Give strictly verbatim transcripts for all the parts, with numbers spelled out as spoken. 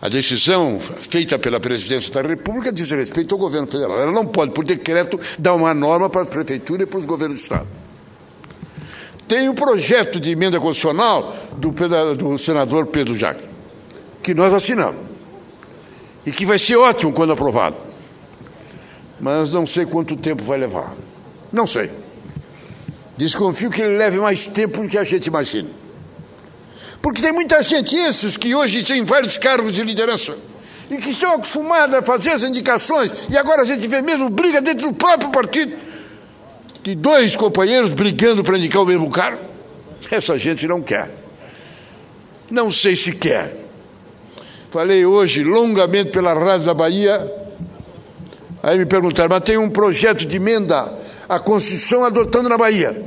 A decisão feita pela Presidência da República diz respeito ao governo federal. Ela não pode, por decreto, dar uma norma para a Prefeitura e para os governos do Estado. Tem o projeto de emenda constitucional do, do senador Pedro Jacques, que nós assinamos, e que vai ser ótimo quando aprovado. Mas não sei quanto tempo vai levar. Não sei. Desconfio que ele leve mais tempo do que a gente imagina. Porque tem muita gente, esses que hoje têm vários cargos de liderança, e que estão acostumados a fazer as indicações, e agora a gente vê mesmo briga dentro do próprio partido, de dois companheiros brigando para indicar o mesmo cargo. Essa gente não quer. Não sei se quer. Falei hoje longamente pela Rádio da Bahia, aí me perguntaram, mas tem um projeto de emenda à Constituição adotando na Bahia.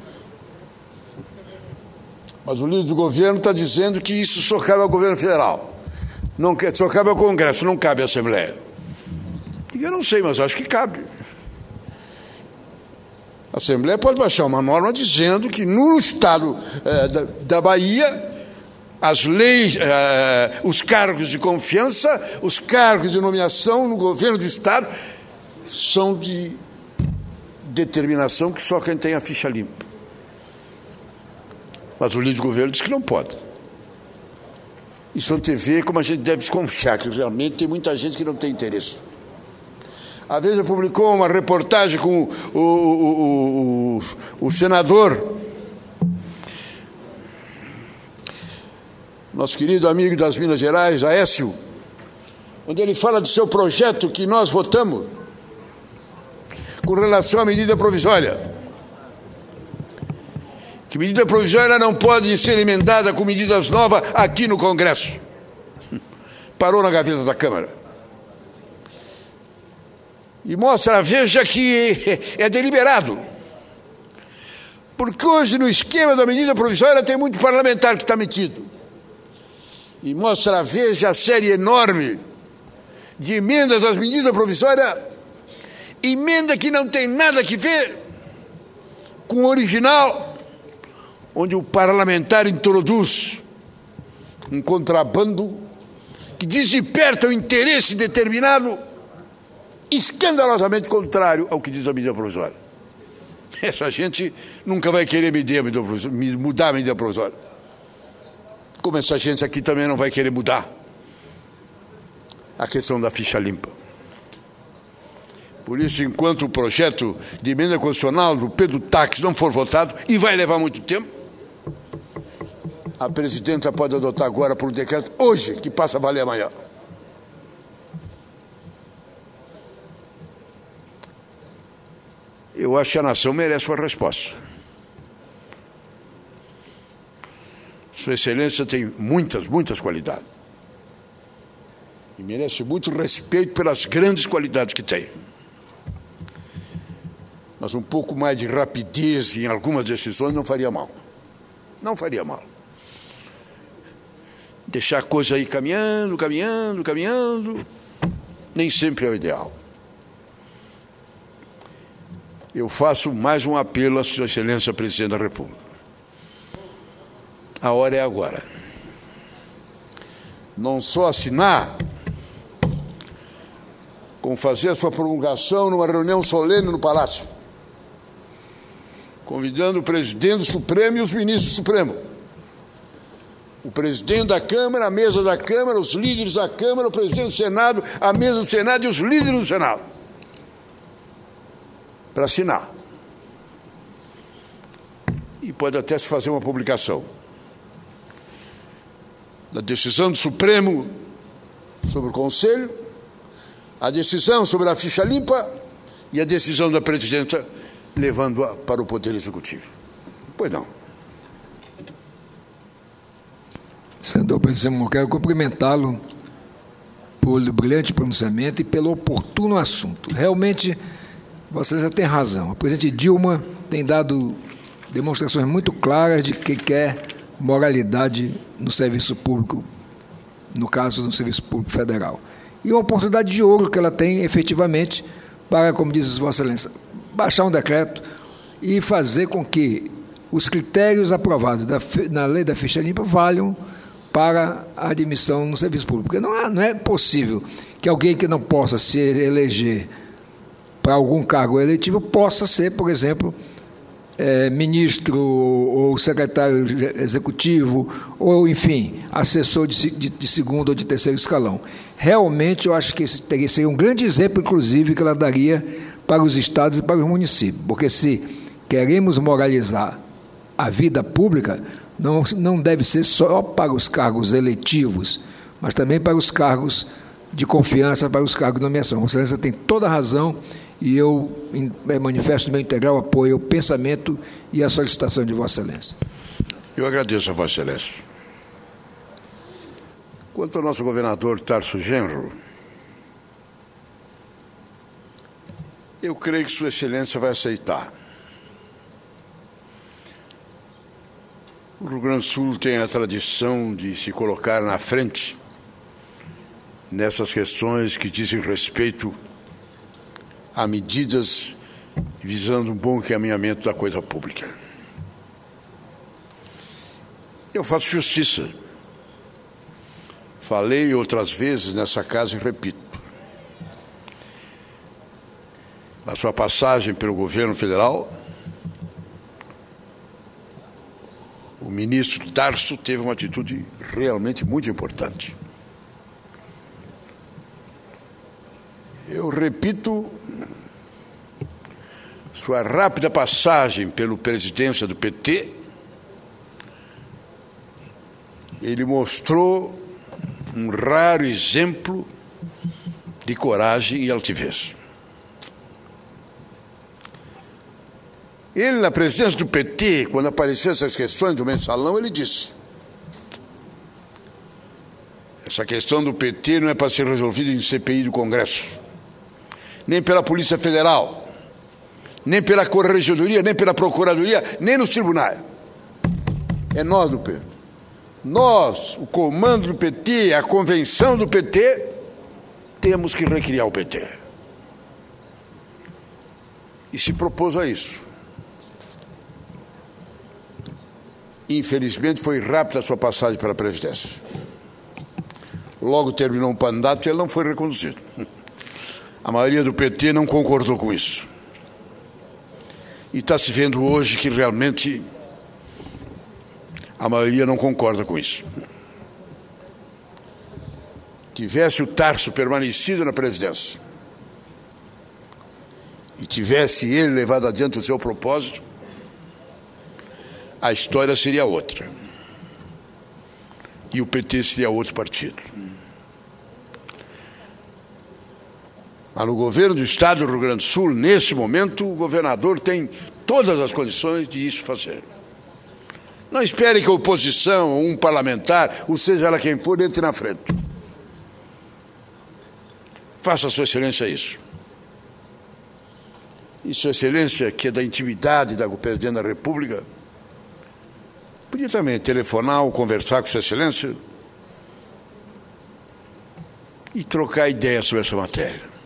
Mas o líder do governo está dizendo que isso só cabe ao governo federal. Não, só cabe ao Congresso, não cabe à Assembleia. E eu não sei, mas acho que cabe. A Assembleia pode baixar uma norma dizendo que no estado eh, da, da Bahia, as leis, eh, os cargos de confiança, os cargos de nomeação no governo do estado são de determinação que só quem tem a ficha limpa. Mas o líder do governo diz que não pode. Isso não tem a ver como a gente deve desconfiar, que realmente tem muita gente que não tem interesse. A Veja publicou uma reportagem com o, o, o, o, o senador, nosso querido amigo das Minas Gerais, Aécio, onde ele fala do seu projeto que nós votamos com relação à medida provisória. Que medida provisória não pode ser emendada com medidas novas aqui no Congresso. Parou na gaveta da Câmara. E mostra, veja que é deliberado. Porque hoje no esquema da medida provisória tem muito parlamentar que está metido. E mostra, veja a série enorme de emendas às medidas provisórias, emenda que não tem nada a ver com o original, onde o parlamentar introduz um contrabando que desperta o interesse determinado, escandalosamente contrário ao que diz a medida provisória. Essa gente nunca vai querer mudar a medida provisória. Como essa gente aqui também não vai querer mudar a questão da ficha limpa. Por isso, enquanto o projeto de emenda constitucional do Pedro Taques não for votado, e vai levar muito tempo, a presidenta pode adotar agora por um decreto hoje, que passa a valer amanhã. Eu acho que a nação merece uma resposta. Sua Excelência tem muitas, muitas qualidades. E merece muito respeito pelas grandes qualidades que tem. Mas um pouco mais de rapidez em algumas decisões não faria mal. Não faria mal. Deixar a coisa aí caminhando, caminhando, caminhando, nem sempre é o ideal. Eu faço mais um apelo à Sua Excelência Presidente da República. A hora é agora. Não só assinar, como fazer a sua promulgação numa reunião solene no Palácio, convidando o presidente do Supremo e os ministros do Supremo, o presidente da Câmara, a mesa da Câmara, os líderes da Câmara, o presidente do Senado, a mesa do Senado e os líderes do Senado, para assinar. E pode até se fazer uma publicação da decisão do Supremo sobre o Conselho, a decisão sobre a ficha limpa e a decisão da presidenta levando-a para o Poder Executivo. Pois não. Senador presidente, eu quero cumprimentá-lo pelo brilhante pronunciamento e pelo oportuno assunto. Realmente, você já tem razão. A presidente Dilma tem dado demonstrações muito claras de que quer moralidade no serviço público, no caso do serviço público federal. E uma oportunidade de ouro que ela tem, efetivamente, para, como diz Vossa Excelência, baixar um decreto e fazer com que os critérios aprovados da, na lei da ficha limpa valham para a admissão no serviço público. Porque não é, não é possível que alguém que não possa se eleger para algum cargo eletivo possa ser, por exemplo, é, ministro ou secretário executivo ou, enfim, assessor de, de, de segundo ou de terceiro escalão. Realmente, eu acho que esse teria, seria um grande exemplo, inclusive, que ela daria para os estados e para os municípios. Porque se queremos moralizar a vida pública, não, não deve ser só para os cargos eletivos, mas também para os cargos de confiança, para os cargos de nomeação. Vossa Excelência tem toda a razão e eu manifesto meu integral apoio ao pensamento e à solicitação de Vossa Excelência. Eu agradeço a Vossa Excelência. Quanto ao nosso governador Tarso Genro, eu creio que Sua Excelência vai aceitar. O Rio Grande do Sul tem a tradição de se colocar na frente nessas questões que dizem respeito a medidas visando um bom encaminhamento da coisa pública. Eu faço justiça. Falei outras vezes nessa casa e repito. Na sua passagem pelo governo federal, o ministro Tarso teve uma atitude realmente muito importante. Eu repito, sua rápida passagem pela presidência do P T, ele mostrou um raro exemplo de coragem e altivez. Ele, na presidência do P T, quando apareceram essas questões do mensalão, ele disse: essa questão do P T não é para ser resolvida em C P I do Congresso, nem pela Polícia Federal, nem pela Corregedoria, nem pela Procuradoria, nem nos tribunais. É nós do P T. Nós, o comando do P T, a convenção do P T, temos que recriar o P T. E se propôs a isso. Infelizmente, foi rápida a sua passagem pela presidência. Logo terminou um mandato e ele não foi reconduzido. A maioria do P T não concordou com isso. E está se vendo hoje que realmente a maioria não concorda com isso. Tivesse o Tarso permanecido na presidência e tivesse ele levado adiante o seu propósito, a história seria outra. E o P T seria outro partido. Mas no governo do Estado do Rio Grande do Sul, nesse momento, o governador tem todas as condições de isso fazer. Não espere que a oposição, ou um parlamentar, ou seja lá quem for, entre na frente. Faça, Sua Excelência, isso. E Sua Excelência, que é da intimidade da Presidente da República, podia também telefonar ou conversar com Sua Excelência e trocar ideias sobre essa matéria.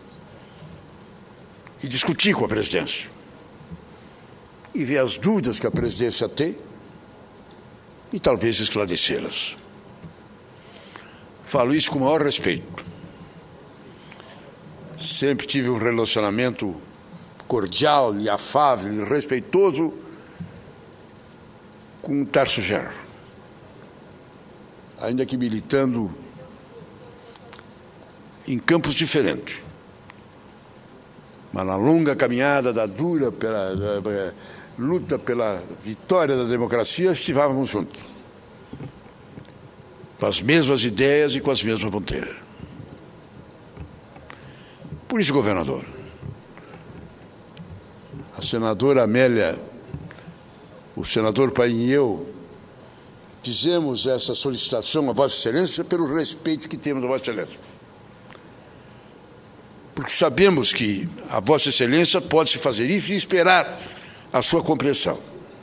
E discutir com a presidência. E ver as dúvidas que a presidência tem e talvez esclarecê-las. Falo isso com o maior respeito. Sempre tive um relacionamento cordial e afável e respeitoso com o Tarso Genro, ainda que militando em campos diferentes. Mas na longa caminhada da dura pela, da, da, luta pela vitória da democracia, estávamos juntos, com as mesmas ideias e com as mesmas fronteiras. Por isso, governador, a senadora Amélia, o senador Paim e eu fizemos essa solicitação a Vossa Excelência pelo respeito que temos a Vossa Excelência. Porque sabemos que a Vossa Excelência pode se fazer isso e esperar a sua compreensão.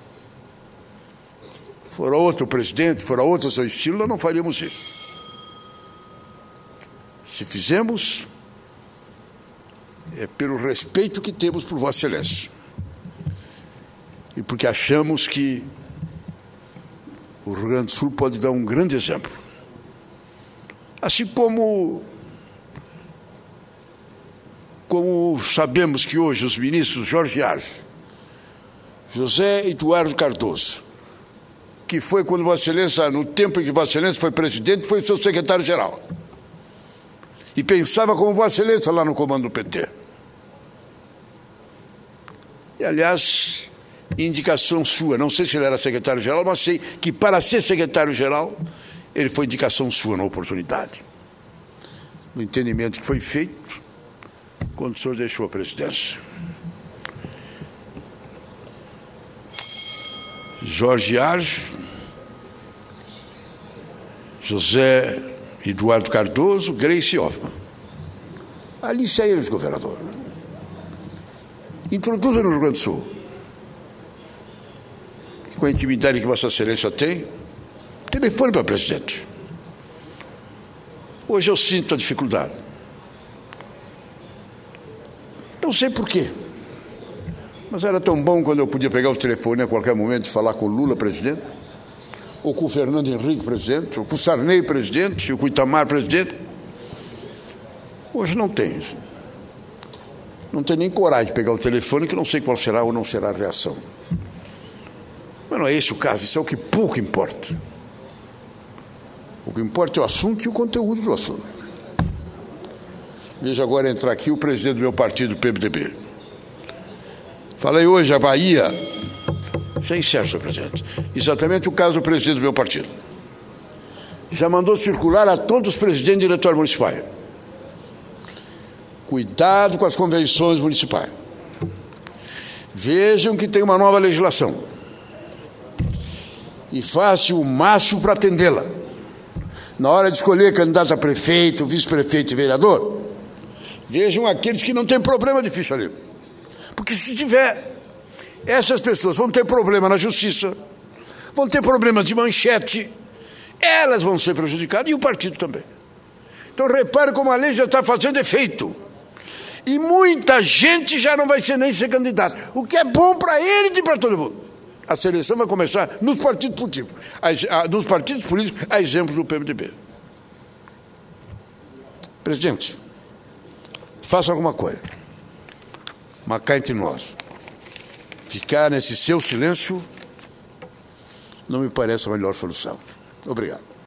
Fora outro presidente, fora outro seu estilo, nós não faríamos isso. Se fizemos, é pelo respeito que temos por Vossa Excelência. E porque achamos que o Rio Grande do Sul pode dar um grande exemplo. Assim como, como sabemos que hoje os ministros Jorge Arce, José Eduardo Cardoso, que foi quando Vossa Excelência, no tempo em que Vossa Excelência foi presidente, foi seu secretário-geral. E pensava como Vossa Excelência lá no comando do P T. E, aliás, indicação sua, não sei se ele era secretário-geral, mas sei que para ser secretário-geral, ele foi indicação sua na oportunidade. No entendimento que foi feito, quando o senhor deixou a presidência. Jorge Arce, José Eduardo Cardoso, Gleice Hoffmann. Alice a eles, governador. Introduza no Rio Grande do Sul. Com a intimidade que Vossa Excelência tem, telefone para o presidente. Hoje eu sinto a dificuldade. Não sei porquê. Mas era tão bom quando eu podia pegar o telefone a qualquer momento e falar com o Lula, presidente, ou com o Fernando Henrique, presidente, ou com o Sarney, presidente, ou com o Itamar, presidente. Hoje não tem isso. Não tenho nem coragem de pegar o telefone, que não sei qual será ou não será a reação. Mas não é esse o caso, isso é o que pouco importa. O que importa é o assunto e o conteúdo do assunto. Veja agora entrar aqui o presidente do meu partido, o P M D B. Falei hoje, a Bahia, já encerro, senhor presidente, exatamente o caso do presidente do meu partido. Já mandou circular a todos os presidentes e diretórios municipais. Cuidado com as convenções municipais. Vejam que tem uma nova legislação. E faça o máximo para atendê-la. Na hora de escolher candidato a prefeito, vice-prefeito e vereador, vejam aqueles que não têm problema de ficha limpa. Porque se tiver, essas pessoas vão ter problema na justiça, vão ter problemas de manchete, elas vão ser prejudicadas e o partido também. Então repare como a lei já está fazendo efeito. E muita gente já não vai ser nem ser candidato, o que é bom para ele e para todo mundo. A seleção vai começar nos partidos políticos, a, a, nos partidos políticos, a exemplo do P M D B. Presidente, faça alguma coisa. Mas cá entre nós, ficar nesse seu silêncio não me parece a melhor solução. Obrigado.